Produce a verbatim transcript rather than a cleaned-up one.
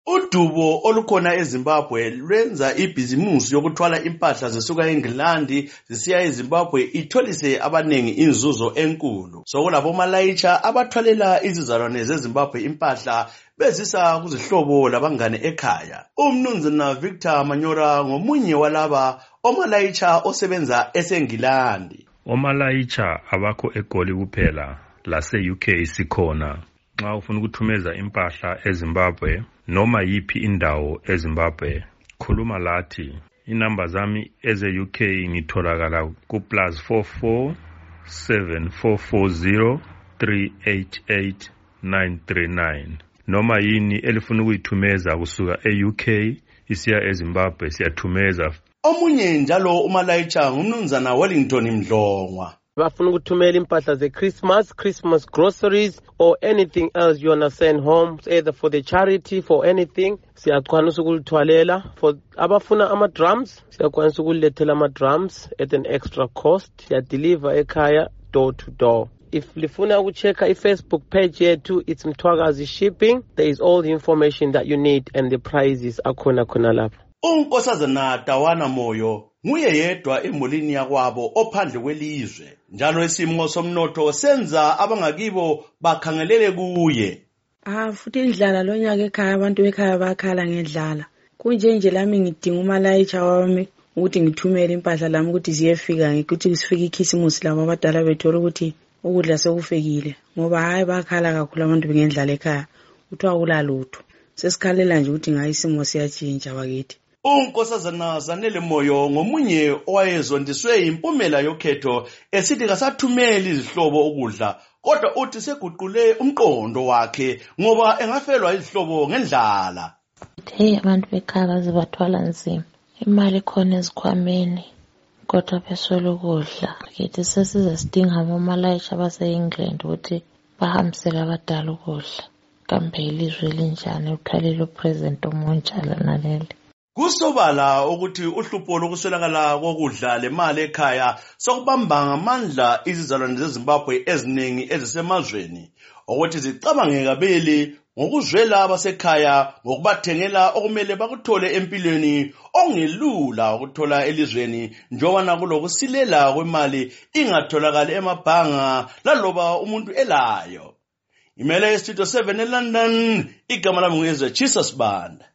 Udubo olukhona eZimbabwe lwenza ibhizimusi yokuthwala impahla zisuka eNgilandi zisiya eZimbabwe itholise abanengi inzuzo enkulu. Sokulabomalaitsha abathwalela izizalwane zeZimbabwe impahla bezisa kuzihlobo labangane ekhaya. Umnumzana Victor Manyora ngomunye walaba omalaitsha osebenza eseNgilandi. Omalaitsha abakho eGoli kuphela lase-U K sikhona. Nxa ufuna ukuthumeza impahla eZimbabwe noma yipi indawo eZimbabwe, khuluma lathi. Inamba zami eze-U K ngitholakala ku plus four four seven four four zero three eight eight nine three nine. Noma yini elifuna ukuyithumeza kusuka e-U K isiya eZimbabwe siyathumeza. Omunye njalo umalaitsha ngumnumzana Wellington Mdlongwa. Bafuna ukuthumela impahla ze Christmas, Christmas groceries or anything else you wanna send home, either for the charity, for anything. Siyakwanisa ukulithwalela. For abafuna ama drums, siyakwanisa ukulethela ama drums at an extra cost. Siya deliver ekhaya door to door. If lifuna ukuchecka i-Facebook page yethu, it's Mthwakazi Shipping. There is all the information that you need and the prices akhona khona lapho. Unkosazana Tawana Moyo nguye yedwa emulini yakwabo ophandle kwelizwe. Njalo isimo somnotho senza abangakibo bakhangelele kuye. Ah futhi indlala lonyaka ekhaya abantu ekhaya bakhala ngendlala. Kunje nje lami ngidinga umalaitsha wami ukuthi ngithumele impahla lami ukuthi ziyefika ngikuthi sifike ikhisimusi labo abadala bethola ukuthi ukudla sekufikile ngoba hayi bakhala kakhulu abantu ngendlala ekhaya. Uthiwa kulalutho. Sesikhalela nje ukuthi ngayi isimo siyatshintsha bakithi. Unkosazana Zanele Moyo ngomunye owayezondiswe impumela yokhetho esithi kasathumeli izihlobo ukudla kodwa uthi seguqule umqondo wakhe ngoba engafelwa izihlobo ngendlala. Hey abantu bekhaya bazibathwala nzima imali khona ezikhwameni kodwa beswela ukudla. Kithi sesize sidinga abomalaitsha base-England ukuthi bahambisele abadala ukudla kambe ilizwe linjani uthwalile upresident omuntshala naleli. Kusobala ukuthi uhlupho lokuswelakala kokudla lemali ekhaya sokubamba ngamandla izizalwane zeZimbabwe eziningi ezisemazweni ukuthi zicabange kabili ngokuzwela abasekhaya ngokubathengela okumele bakuthole empilweni ongelula ukuthola elizweni njengoba kulokusilela kwemali ingatholakala emabhanga laloba umuntu elayo. Imele Studio seven eLondon, igama lami nguYezwe Jesus Banda.